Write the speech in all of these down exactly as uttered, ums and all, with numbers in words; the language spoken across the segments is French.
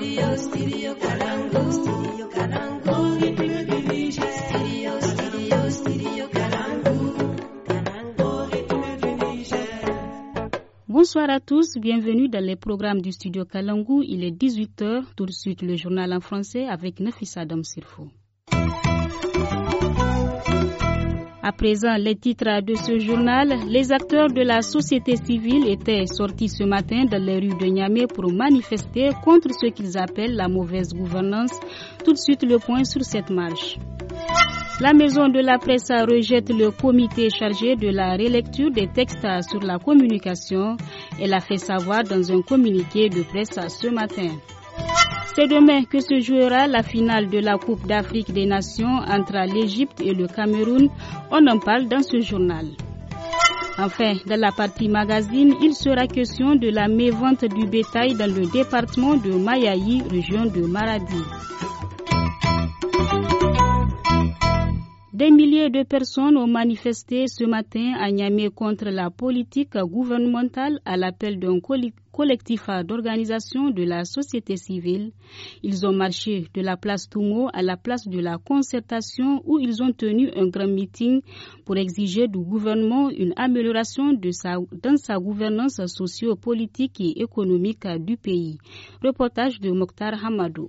Studio, studio Kalangu, studio Kalangu, rythme du Niger. Studio, studio, studio Kalangu, Kalangu, rythme du Niger. Bonsoir à tous, bienvenue dans les programmes du studio Kalangu. Il est dix-huit heures, tout de suite le journal en français avec Nafissa Adam Sirfo. À présent, les titres de ce journal, les acteurs de la société civile étaient sortis ce matin dans les rues de Niamey pour manifester contre ce qu'ils appellent la mauvaise gouvernance. Tout de suite, le point sur cette marche. La maison de la presse rejette le comité chargé de la relecture des textes sur la communication. Elle a fait savoir dans un communiqué de presse ce matin. C'est demain que se jouera la finale de la Coupe d'Afrique des Nations entre l'Égypte et le Cameroun. On en parle dans ce journal. Enfin, dans la partie magazine, il sera question de la mévente du bétail dans le département de Mayaï, région de Maradi. Des milliers de personnes ont manifesté ce matin à Niamey contre la politique gouvernementale à l'appel d'un collectif d'organisation de la société civile. Ils ont marché de la place Toumo à la place de la concertation où ils ont tenu un grand meeting pour exiger du gouvernement une amélioration de sa, dans sa gouvernance socio-politique et économique du pays. Reportage de Mokhtar Hamadou.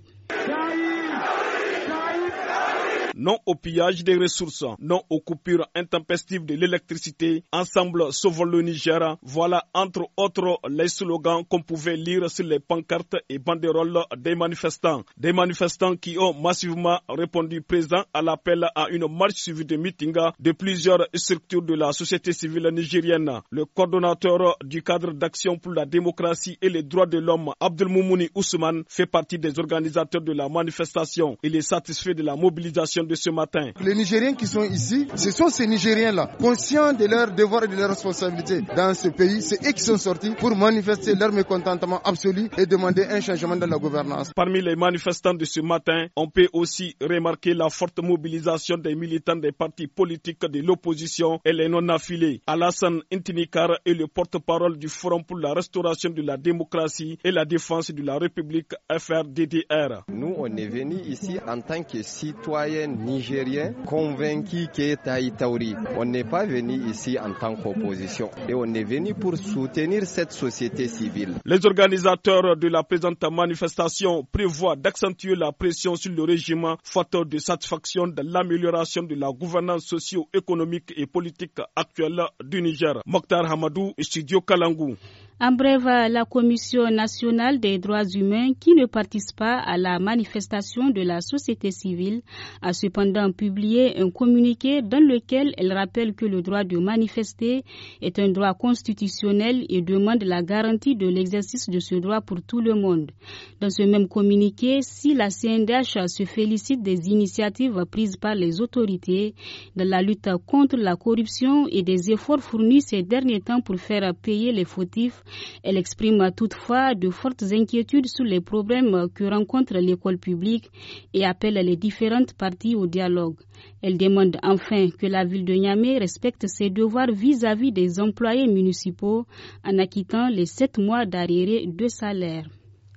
Non au pillage des ressources, non aux coupures intempestives de l'électricité. Ensemble, sauvons le Niger. Voilà entre autres les slogans qu'on pouvait lire sur les pancartes et banderoles des manifestants. Des manifestants qui ont massivement répondu présent à l'appel à une marche suivie de meetings de plusieurs structures de la société civile nigérienne. Le coordonnateur du cadre d'action pour la démocratie et les droits de l'homme, Abdelmoumouni Ousmane, fait partie des organisateurs de la manifestation. Il est satisfait de la mobilisation de ce matin. Les Nigériens qui sont ici, ce sont ces Nigériens-là, conscients de leurs devoirs et de leurs responsabilités dans ce pays. C'est eux qui sont sortis pour manifester leur mécontentement absolu et demander un changement dans la gouvernance. Parmi les manifestants de ce matin, on peut aussi remarquer la forte mobilisation des militants des partis politiques de l'opposition et les non-affiliés. Alassane Intinikar est le porte-parole du Forum pour la restauration de la démocratie et la défense de la République F R D D R. Nous, on est venus ici en tant que citoyens nigérien convaincu qu'est Taï Taouri. On n'est pas venu ici en tant qu'opposition et on est venu pour soutenir cette société civile. Les organisateurs de la présente manifestation prévoient d'accentuer la pression sur le régime faute de satisfaction de l'amélioration de la gouvernance socio-économique et politique actuelle du Niger. Mokhtar Hamadou, Studio Kalangu. En bref, la Commission nationale des droits humains qui ne participe pas à la manifestation de la société civile a cependant publié un communiqué dans lequel elle rappelle que le droit de manifester est un droit constitutionnel et demande la garantie de l'exercice de ce droit pour tout le monde. Dans ce même communiqué, si la C N D H se félicite des initiatives prises par les autorités dans la lutte contre la corruption et des efforts fournis ces derniers temps pour faire payer les fautifs, elle exprime toutefois de fortes inquiétudes sur les problèmes que rencontre l'école publique et appelle les différentes parties au dialogue. Elle demande enfin que la ville de Niamey respecte ses devoirs vis-à-vis des employés municipaux en acquittant les sept mois d'arriérés de salaire.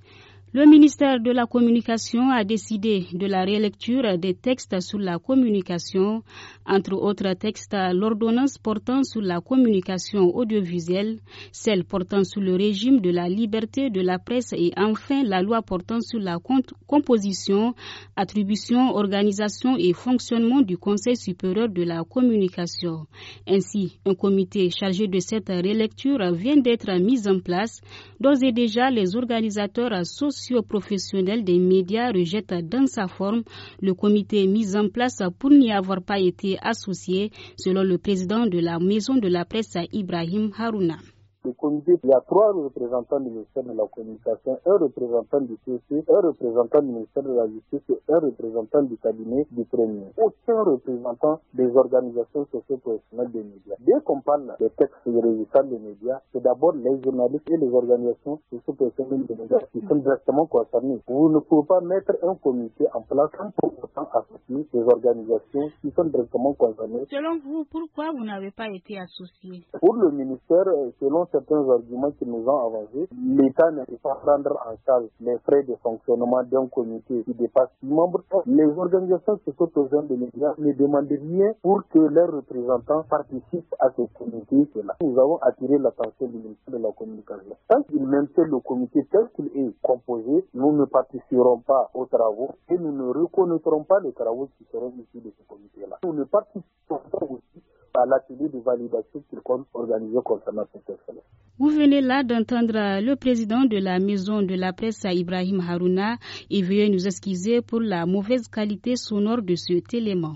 Le ministère de la Communication a décidé de la relecture des textes sur la communication, entre autres textes l'ordonnance portant sur la communication audiovisuelle, celle portant sur le régime de la liberté de la presse et enfin la loi portant sur la composition, attribution, organisation et fonctionnement du Conseil supérieur de la communication. Ainsi, un comité chargé de cette relecture vient d'être mis en place. D'ores et déjà, les organisateurs socio-professionnels des médias rejettent dans sa forme le comité mis en place pour n'y avoir pas été associé, selon le président de la Maison de la Presse, Ibrahim Harouna. Le comité, il y a trois représentants du ministère de la Communication, un représentant du C C, un représentant du ministère de la Justice et un représentant du cabinet du Premier. Aucun représentant des organisations socio-professionnelles des médias. Dès qu'on parle des textes régissant les médias, c'est d'abord les journalistes et les organisations socio-professionnelles des médias qui sont directement concernés. Vous ne pouvez pas mettre un comité en place sans pour autant associer les organisations qui sont directement concernées. Selon vous, pourquoi vous n'avez pas été associé? Pour le ministère, selon certains arguments qu'ils nous ont avancés, l'État ne peut pas prendre en charge les frais de fonctionnement d'un comité qui dépasse six membres. Les organisations qui sont aux de médias ne demandent rien pour que leurs représentants participent à ce comité-là. Nous avons attiré l'attention du ministère de la Communication. Tant qu'il maintient le comité tel qu'il est composé, nous ne participerons pas aux travaux et nous ne reconnaîtrons pas les travaux qui seront issus de ce comité-là. Nous ne participerons pas aussi à l'atelier de validation qu'il compte organiser concernant cette excellence. Vous venez là d'entendre le président de la maison de la presse, Ibrahim Harouna, et veuillez nous excuser pour la mauvaise qualité sonore de cet élément.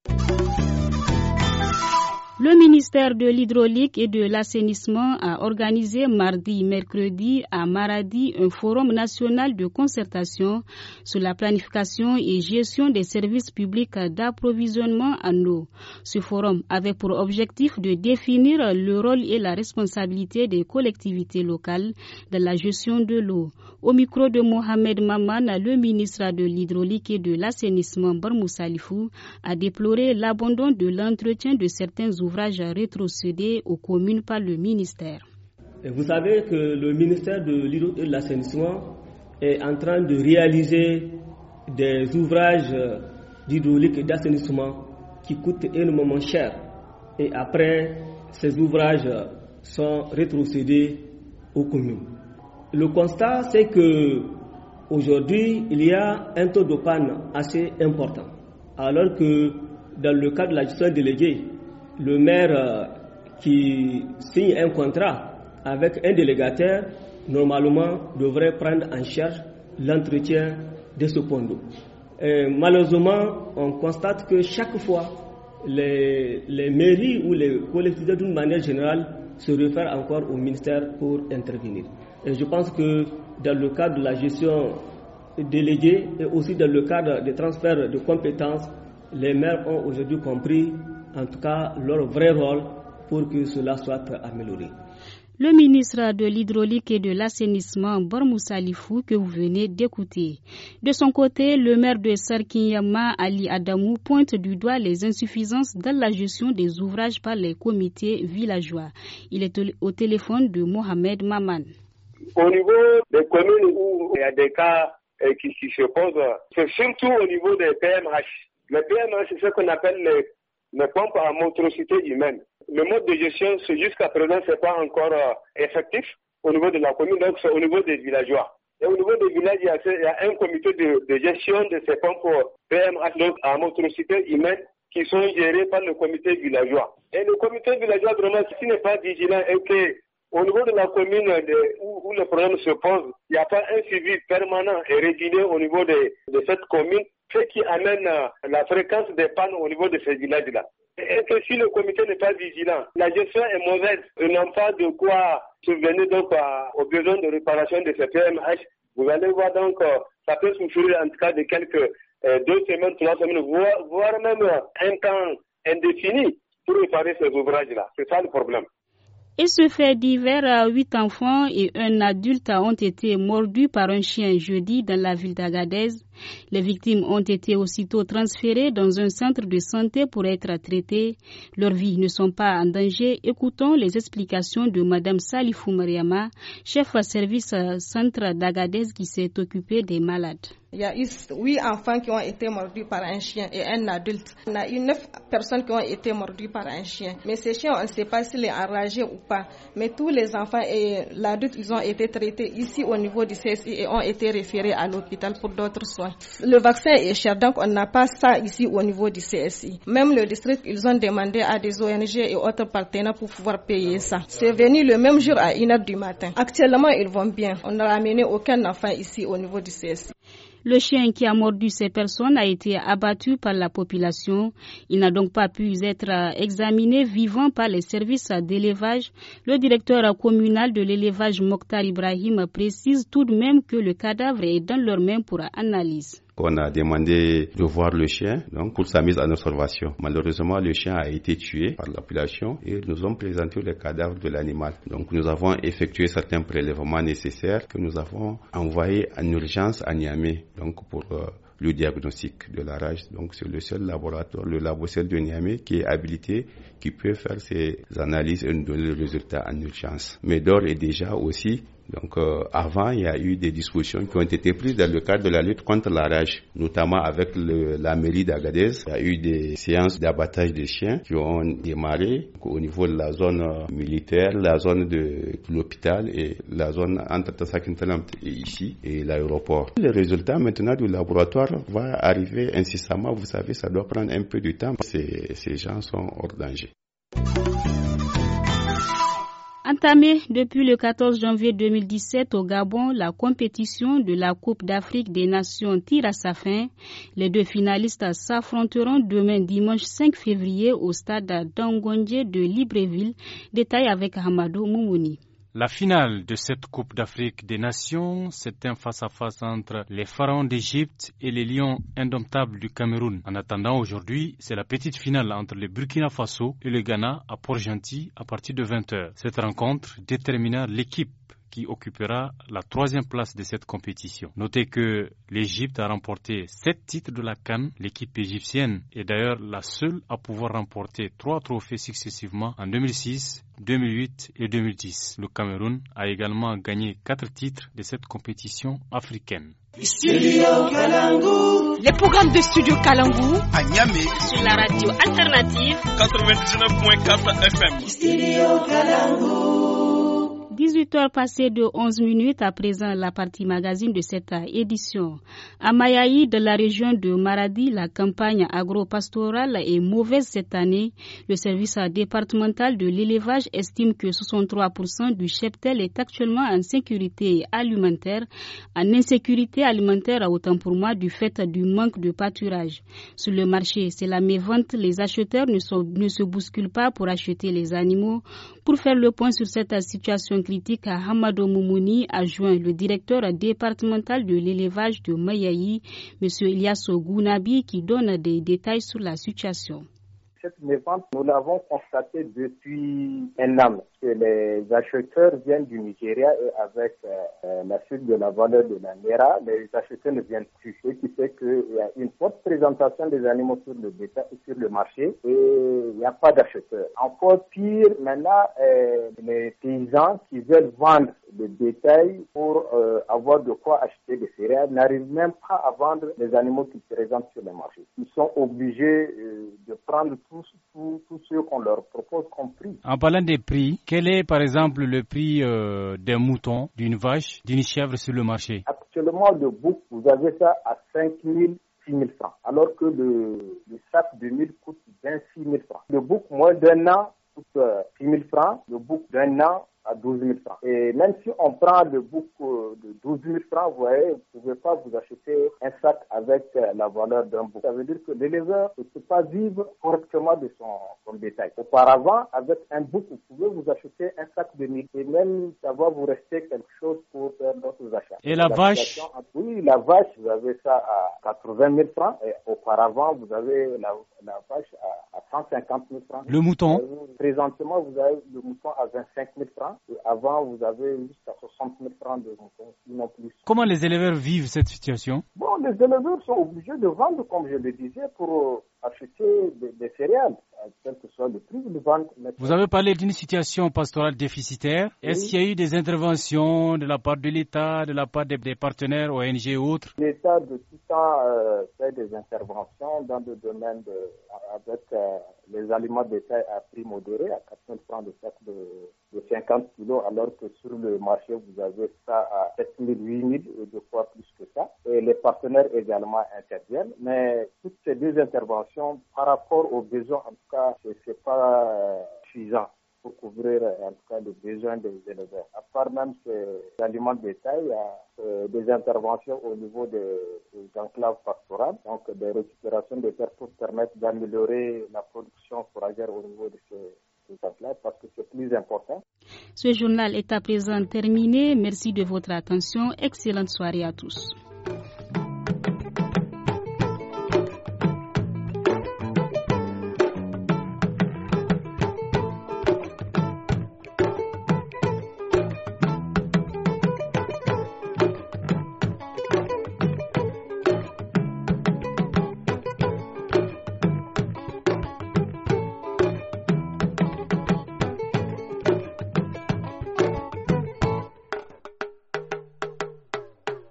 Le ministère de l'Hydraulique et de l'Assainissement a organisé mardi, mercredi à Maradi un forum national de concertation sur la planification et gestion des services publics d'approvisionnement en eau. Ce forum avait pour objectif de définir le rôle et la responsabilité des collectivités locales dans la gestion de l'eau. Au micro de Mohamed Maman, le ministre de l'Hydraulique et de l'Assainissement, Barmou Salifou, a déploré l'abandon de l'entretien de certains ouvrages rétrocédés aux communes par le ministère. Et vous savez que le ministère de l'Hydraulique et de l'Assainissement est en train de réaliser des ouvrages d'hydraulique et d'assainissement qui coûtent énormément cher. Et après, ces ouvrages sont rétrocédés aux communes. Le constat, c'est que aujourd'hui, il y a un taux de panne assez important. Alors que dans le cadre de la gestion déléguée, le maire qui signe un contrat avec un délégataire, normalement, devrait prendre en charge l'entretien de ce point d'eau. Et malheureusement, on constate que chaque fois, les, les mairies ou les collectivités d'une manière générale se réfèrent encore au ministère pour intervenir. Et je pense que dans le cadre de la gestion déléguée et aussi dans le cadre des transferts de compétences, les maires ont aujourd'hui compris, en tout cas, leur vrai rôle pour que cela soit amélioré. Le ministre de l'Hydraulique et de l'Assainissement, Barmou Salifou, que vous venez d'écouter. De son côté, le maire de Sarkinyama, Ali Adamou, pointe du doigt les insuffisances dans la gestion des ouvrages par les comités villageois. Il est au téléphone de Mohamed Maman. Au niveau des communes où il y a des cas qui se posent, c'est surtout au niveau des P M H. Les P M H, c'est ce qu'on appelle les, les pompes à monstrosité humaine. Le mode de gestion, jusqu'à présent, ce n'est pas encore euh, effectif au niveau de la commune, donc c'est au niveau des villageois. Et au niveau des villages, il y a, il y a un comité de, de gestion de ces pompes P M H, donc à monstrosité humaine, qui sont gérés par le comité villageois. Et le comité villageois, vraiment, s'il n'est pas vigilant et que au niveau de la commune de, où, où le problème se pose, il n'y a pas un suivi permanent et régulier au niveau de, de cette commune, ce qui amène euh, la fréquence des pannes au niveau de ces villages-là. Et que si le comité n'est pas vigilant, la gestion est mauvaise, ils n'ont pas de quoi subvenir donc à, aux besoins de réparation de ces P M H. Vous allez voir donc, euh, ça peut souffrir en tout cas de quelques euh, deux semaines, trois semaines, voire, voire même un temps indéfini pour réparer ces ouvrages-là. C'est ça le problème. Et ce fait divers, huit enfants et un adulte ont été mordus par un chien jeudi dans la ville d'Agadez. Les victimes ont été aussitôt transférées dans un centre de santé pour être traitées. Leurs vies ne sont pas en danger. Écoutons les explications de Mme Salifou Mariama, chef service centre d'Agadez qui s'est occupée des malades. Il y a eu huit enfants qui ont été mordus par un chien et un adulte. On a eu neuf personnes qui ont été mordues par un chien. Mais ces chiens, on ne sait pas s'il est enragé ou pas. Mais tous les enfants et l'adulte, ils ont été traités ici au niveau du C S I et ont été référés à l'hôpital pour d'autres soins. Le vaccin est cher, donc on n'a pas ça ici au niveau du C S I. Même le district, ils ont demandé à des O N G et autres partenaires pour pouvoir payer ça. C'est venu le même jour à une heure du matin. Actuellement, ils vont bien. On n'a ramené aucun enfant ici au niveau du C S I. Le chien qui a mordu ces personnes a été abattu par la population. Il n'a donc pas pu être examiné vivant par les services d'élevage. Le directeur communal de l'élevage Mokhtar Ibrahim précise tout de même que le cadavre est dans leurs mains pour analyse. qu'on a demandé de voir le chien donc pour sa mise en observation. Malheureusement, le chien a été tué par la population et nous avons présenté le cadavre de l'animal. Donc nous avons effectué certains prélèvements nécessaires que nous avons envoyés en urgence à Niamey donc pour euh, le diagnostic de la rage. Donc c'est le seul laboratoire, le laboratoire de Niamey qui est habilité, qui peut faire ces analyses et nous donner le résultat en urgence. Mais d'ores et déjà aussi, donc euh, avant, il y a eu des dispositions qui ont été prises dans le cadre de la lutte contre la rage, notamment avec le, la mairie d'Agadez. Il y a eu des séances d'abattage des chiens qui ont démarré au niveau de la zone euh, militaire, la zone de l'hôpital et la zone entre Tassakintalam et ici et l'aéroport. Le résultat maintenant du laboratoire va arriver incessamment. Vous savez, ça doit prendre un peu de temps. Ces, ces gens sont hors danger. Entamée depuis le quatorze janvier deux mille dix-sept au Gabon, la compétition de la Coupe d'Afrique des Nations tire à sa fin. Les deux finalistes s'affronteront demain dimanche cinq février au stade d'Angondje de Libreville. Détail avec Hamadou Moumouni. La finale de cette Coupe d'Afrique des Nations, c'est un face-à-face entre les pharaons d'Égypte et les lions indomptables du Cameroun. En attendant, aujourd'hui, c'est la petite finale entre le Burkina Faso et le Ghana à Port-Gentil à partir de vingt heures. Cette rencontre déterminera l'équipe qui occupera la troisième place de cette compétition. Notez que l'Égypte a remporté sept titres de la CAN. L'équipe égyptienne est d'ailleurs la seule à pouvoir remporter trois trophées successivement en deux mille six, deux mille huit et deux mille dix. Le Cameroun a également gagné quatre titres de cette compétition africaine. Studio Kalangu. Les programmes de Studio Kalangu à Niamey sur la radio alternative quatre-vingt-dix-neuf virgule quatre F M. Studio Kalangu. dix-huit heures passées de onze minutes, à présent la partie magazine de cette édition. À Mayaï, de la région de Maradi, la campagne agro-pastorale est mauvaise cette année. Le service départemental de l'élevage estime que soixante-trois pour cent du cheptel est actuellement en sécurité alimentaire, en insécurité alimentaire autant pour moi du fait du manque de pâturage. Sur le marché, c'est la mévente, les acheteurs ne, sont, ne se bousculent pas pour acheter les animaux. Pour faire le point sur cette situation critique, à Hamadou Moumouni a joint le directeur départemental de l'élevage de Mayaï, M. Ilyasso Gounabi, qui donne des détails sur la situation. Cette mévente, nous l'avons constatée depuis un an, que les acheteurs viennent du Nigeria et avec euh, la chute de la valeur de la Naira, les acheteurs ne viennent plus. Ce qui fait qu'il y a une forte présentation des animaux sur le, bétail, sur le marché et il n'y a pas d'acheteurs. Encore pire, maintenant, euh, les paysans qui veulent vendre le bétail pour euh, avoir de quoi acheter des céréales n'arrivent même pas à vendre les animaux qu'ils présentent sur le marché. Ils sont obligés euh, de prendre tous tout, tout ce qu'on leur propose comme prix. En parlant des prix, quel est par exemple le prix euh, d'un mouton, d'une vache, d'une chèvre sur le marché? Actuellement, le bouc, vous avez ça à cinq mille, six mille francs, alors que le, le sac de mille coûte vingt-six mille francs. Le bouc moins d'un an coûte euh, six mille francs, le bouc d'un an à douze mille francs. Et même si on prend le bouc de douze mille francs, vous voyez, vous ne pouvez pas vous acheter un sac avec la valeur d'un bouc. Ça veut dire que l'éleveur ne peut pas vivre correctement de son, son bétail. Auparavant, avec un bouc, vous pouvez vous acheter un sac de mille et même ça va vous rester quelque chose pour faire d'autres achats. Et la, la vache? Oui, la vache, vous avez ça à quatre-vingt mille francs et auparavant, vous avez la, la vache à, à cent cinquante mille francs. Le mouton? Présentement, vous avez le mouton à vingt-cinq mille francs. Et avant, vous avez jusqu'à soixante mille francs de moutons, sinon plus. Comment les éleveurs vivent cette situation? Bon, les éleveurs sont obligés de vendre, comme je le disais, pour acheter des, des céréales, quel que soit le prix de vente. Vous avez parlé d'une situation pastorale déficitaire. Oui. Est-ce qu'il y a eu des interventions de la part de l'État, de la part des, des partenaires O N G et autres? L'État de tout temps euh, fait des interventions dans le domaine de, avec euh, les aliments de bétail à prix modéré, à quatre mille francs de sac de, de cinquante kilos, alors que sur le marché, vous avez ça à sept mille, huit mille et deux fois plus que ça. Et les partenaires également interviennent. Mais toutes ces deux interventions, par rapport aux besoins, en tout cas, ce n'est pas euh, suffisant pour couvrir en tout cas les besoins des éleveurs. À part même ces aliments de bétail, il y a euh, des interventions au niveau des, des enclaves pastorales, donc des récupérations de terres pour permettre d'améliorer la production fourragère au niveau de ces parce que c'est plus important. Ce journal est à présent terminé. Merci de votre attention. Excellente soirée à tous.